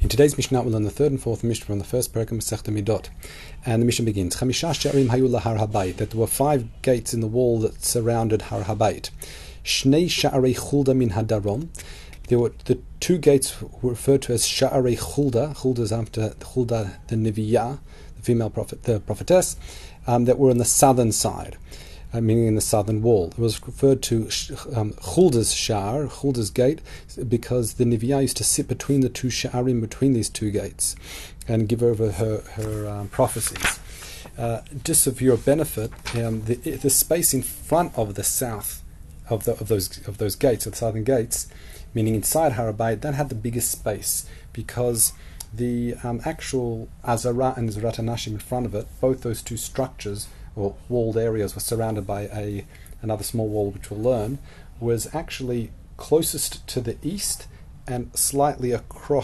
In today's Mishnah, we'll learn the third and fourth Mishnah from the first parak of Masechta Midot. And the Mishnah begins, Chamisha she'arim hayu lahar habayit, that there were 5 gates in the wall that surrounded Har Habayit. Shnei sha'arei chulda min hadarom. There were the 2 gates were referred to as sha'arei chulda. Chulda is after Chulda the Nevi'ah, the female prophet, the prophetess, that were on the southern side. Meaning in the southern wall. It was referred to Chulda's Sha'ar, Chulda's gate, because the Nevi'ah used to sit between the 2 Sha'arim, between these 2 gates, and give over her prophecies. Just for your benefit, the space in front of the south of those gates, of the southern gates, meaning inside Har Habayit, that had the biggest space, because the actual Azara and Zerat HaNashim in front of it, both those 2 structures or walled areas, were surrounded by another small wall, which we'll learn, was actually closest to the east and slightly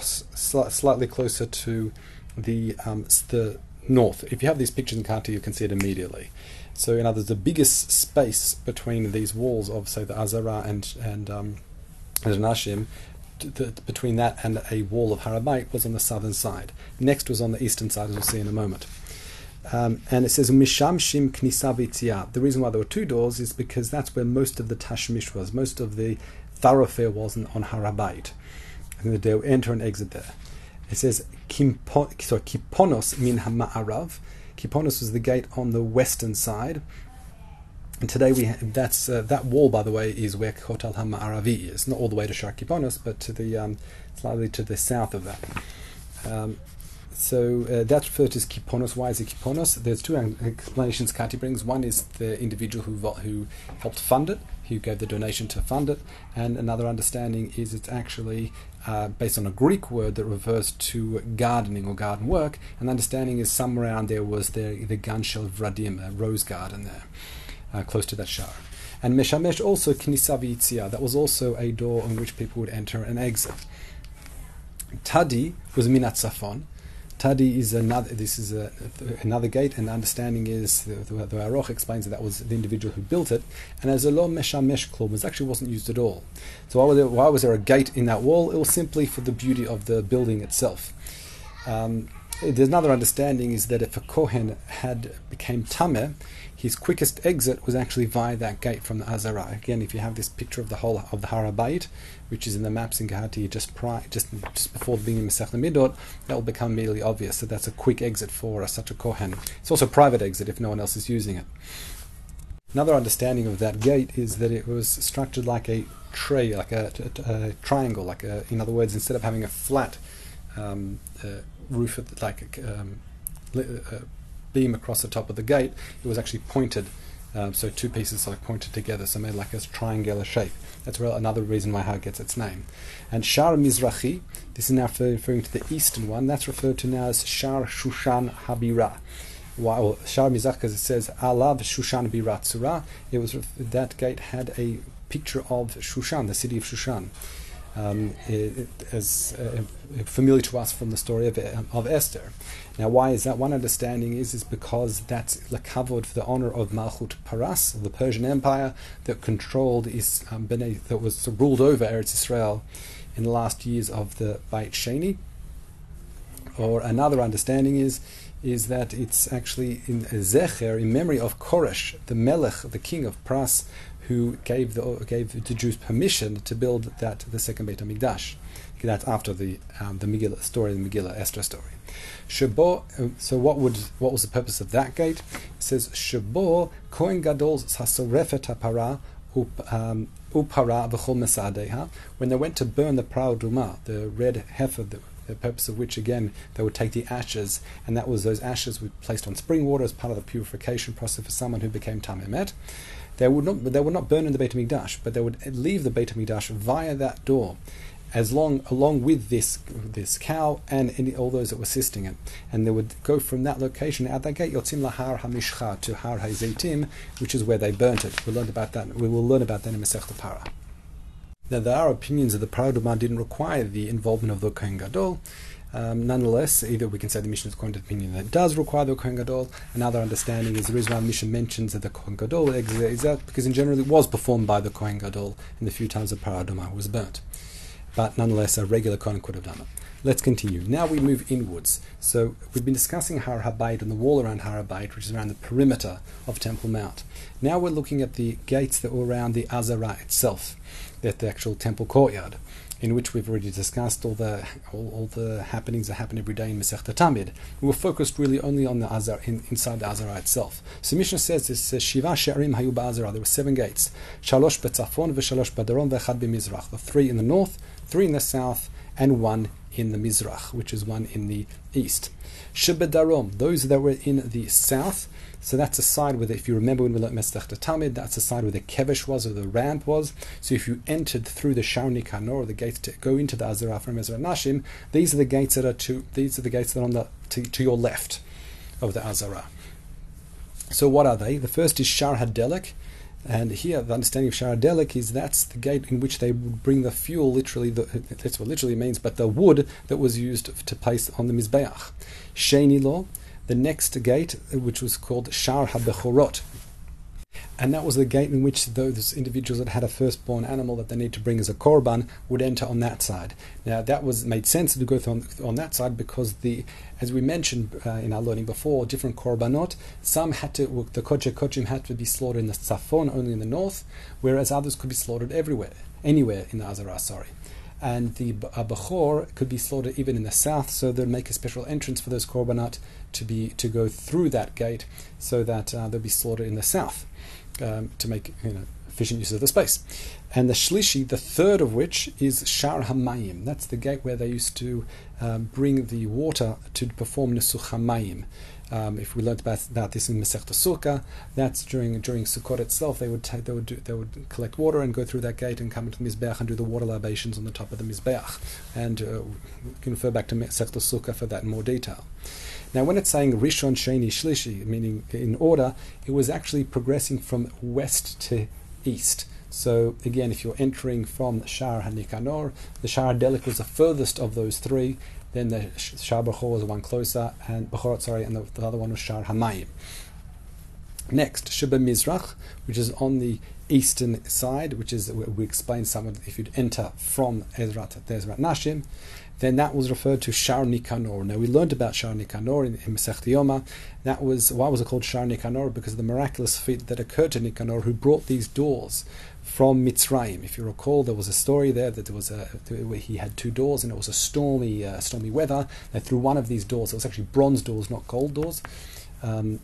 closer to the north. If you have these pictures in Karti, you can see it immediately. So, in other words, the biggest space between these walls of, say, the Azara and Nashim, between that and a wall of Har Habayit, was on the southern side. Next was on the eastern side, as we'll see in a moment. And it says Misham Shim Knisa V'Tzia. The reason why there were 2 doors is because that's where most of the Tashmish was, most of the thoroughfare was on Har Habayit. And they would enter and exit there. It says Kiponos min Hama'arav. Kiponos was the gate on the western side. And today that wall, by the way, is where Kotel HaMa'aravi is. Not all the way to Shar Kiponos, but to the slightly to the south of that. So that's referred to as Kiponos. Why is it Kiponos? There's 2 explanations Kati brings. One is the individual who helped fund it, who gave the donation to fund it, and another understanding is it's actually based on a Greek word that refers to gardening or garden work. And the understanding is somewhere around there was the Gan Shel Vradim, a rose garden there, close to that shar. And Meshamesh also Knisa V'Yitzia. That was also a door on which people would enter and exit. Tadi was Minat Safon. Tadi is another. This is another gate, and the understanding is the Aroch explains that was the individual who built it, and as a lo meshamesh klum, it actually wasn't used at all. So why was there a gate in that wall? It was simply for the beauty of the building itself. There's another understanding is that if a Kohen became tameh, his quickest exit was actually via that gate from the Azara. Again, if you have this picture of the whole of the Har Habayit, which is in the maps in Gehati just before the beginning of Masechta Midot, that will become immediately obvious. So that's a quick exit for such a Kohen. It's also a private exit if no one else is using it. Another understanding of that gate is that it was structured like a tray, like a triangle. In other words, instead of having a flat roof, like a beam across the top of the gate, it was actually pointed. So 2 pieces are pointed together, so made like a triangular shape. That's another reason why how it gets its name. And Shar Mizrachi, this is now referring to the eastern one, that's referred to now as Shar Shushan Habira. While Shar Mizrach, because it says Alav Shushan Birat Surah, that gate had a picture of Shushan, the city of Shushan. As familiar to us from the story of Esther. Now, why is that? One understanding is because that's lekavod for the honor of Malchut Paras, of the Persian Empire, that controlled that was ruled over Eretz Israel in the last years of the Beit Sheni. Or another understanding is that it's actually in Zecher, in memory of Koresh, the Melech, the king of Paras, who gave the Jews permission to build the second Beit HaMikdash. That's after the Megillah story, the Megillah Esther story. Shabo. So what was the purpose of that gate? It says Shabo Kohen Gadol's Sasorefet HaPara Upara V'chol Mesadeha. When they went to burn the Prau Duma, the red heifer, the purpose of which, again, they would take the ashes, and those ashes were placed on spring water as part of the purification process for someone who became Tameh Met. They would not burn in the Beit HaMikdash, but they would leave the Beit HaMikdash via that door, along with this cow and all those that were assisting it. And they would go from that location at that gate, Yotzim Lahar HaMishcha, to Har HaZeitim, which is where they burnt it. We will learn about that in Masechta Para. Now, there are opinions that the Prau Duma didn't require the involvement of the Kohen Gadol. Nonetheless, either we can say the Mishnah is going to the opinion that it does require the Kohen Gadol. Another understanding is the reason why the Mishnah mentions that the Kohen Gadol is that because in general it was performed by the Kohen Gadol in the few times the Prau Duma was burnt. But nonetheless, a regular Kohen could have done it. Let's continue. Now we move inwards. So we've been discussing Har HaBayit and the wall around Har HaBayit, which is around the perimeter of Temple Mount. Now we're looking at the gates that were around the Azara itself, at the actual temple courtyard, in which we've already discussed all the happenings that happen every day in Masechta Tamid. We were focused really only on the Azara, inside the Azara itself. So Mishnah says this: Shiva she'arim hayu ba'Azara. There were 7 gates. Shalosh b'tzafon v'shalosh b'daron v'echad b'mizrach. The 3 in the north, 3 in the south, and 1 in the Mizrach, which is 1 in the east. Shebedarom, those that were in the south. So that's a side where, if you remember when we learned Masechta Tamid, that's the side where the kevesh was, or the ramp was. So if you entered through the Sha'ar Nikanor, the gates to go into the Azara from Ezrat Nashim, these are the gates that are on to your left of the Azara. So what are they? The first is Sha'ar HaDelek. And here, the understanding of Sha'ar HaDelek is that's the gate in which they would bring the fuel, that's what literally means, but the wood that was used to place on the Mizbeach. Sheni Lo, the next gate, which was called Sha'ar HaBechorot. And that was the gate in which those individuals that had a firstborn animal that they need to bring as a korban would enter on that side. Now that made sense to go on that side because as we mentioned in our learning before, different korbanot, some the kodesh kochim had to be slaughtered in the tzafon, only in the north, whereas others could be slaughtered anywhere in the Azara, and the Bechor could be slaughtered even in the south, so they'd make a special entrance for those korbanot to go through that gate, so that they'll be slaughtered in the south, to make efficient use of the space. And the Shlishi, the third of which, is Sha'ar HaMayim. That's the gate where they used to bring the water to perform Nesuch HaMayim. If we learned about this in Masechta Sukkah, that's during Sukkot itself. They would collect water and go through that gate and come into the Mizbeach and do the water libations on the top of the Mizbeach. And we can refer back to Masechta Sukkah for that in more detail. Now, when it's saying Rishon, Sheni, Shlishi, meaning in order, it was actually progressing from west to east. So again, if you're entering from Sha'ar HaNikanor, the Sha'ar HaDelek was the furthest of those 3. Then the Sha'ar Bechor was the one closer, and the other one was Sha'ar HaMayim. Next, Sheba Mizrach, which is on the eastern side, which is, we explained somewhat, if you'd enter from Ezrat Nashim, then that was referred to Sha'ar Nikanor. Now we learned about Sha'ar Nikanor in Masechta Yoma. Why was it called Sha'ar Nikanor? Because of the miraculous feat that occurred to Nikanor, who brought these doors from Mitzrayim. If you recall, there was a story there that where he had 2 doors, and it was a stormy weather. They threw one of these doors. It was actually bronze doors, not gold doors, so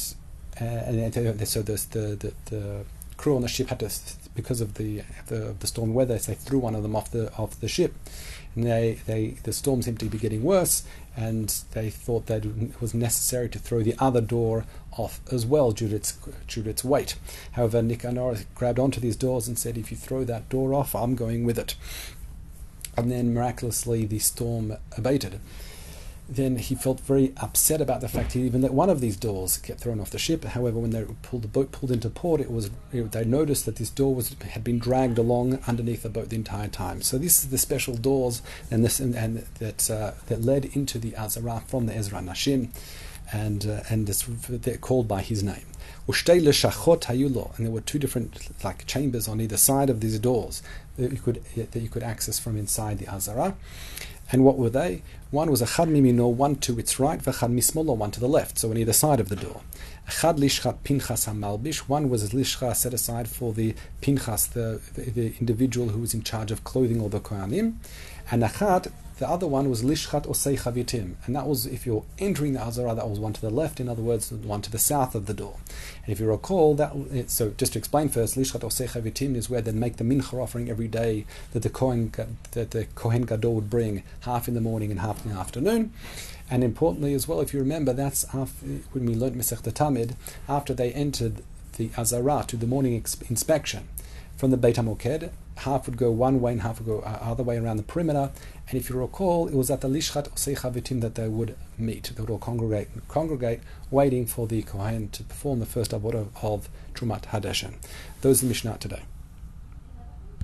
the crew on the ship had to, because of the storm weather, they threw one of them off the ship, and the storm seemed to be getting worse, and they thought that it was necessary to throw the other door off as well due to its weight. However, Nikanor grabbed onto these doors and said, "If you throw that door off, I'm going with it." And then miraculously the storm abated. Then he felt very upset about the fact even that one of these doors kept thrown off the ship. However, when the boat pulled into port, they noticed that this door had been dragged along underneath the boat the entire time. So this is the special doors that led into the Azara from the Ezrat Nashim, and they're called by his name. Ushtei leshachot hayulo, and there were 2 different chambers on either side of these doors that you could access from inside the Azara. And what were they? One was Echad mimino, one to its right, v'echad mismolo, one to the left, so on either side of the door. Echad lishchat pinchas hamalbish, one was lishcha set aside for the pinchas, the individual who was in charge of clothing all the kohanim, and echad, the other one was lishchat osei chavitim, and that was, if you're entering the Azara, that was one to the left, in other words, one to the south of the door. And if you recall, so just to explain first, lishchat osei chavitim is where they make the mincha offering every day that the Kohen Gadol would bring, half in the morning and half in the afternoon. And importantly as well, if you remember, that's when we learned Masechta Tamid, after they entered the Azara to the morning inspection from the Beit HaMoked, half would go one way and half would go other way around the perimeter. And if you recall, it was at the Lishchat Osei Chavitim that they would meet. They would all congregate, waiting for the Kohen to perform the first avodah of Trumat Hadeshen. Those are the Mishnah today.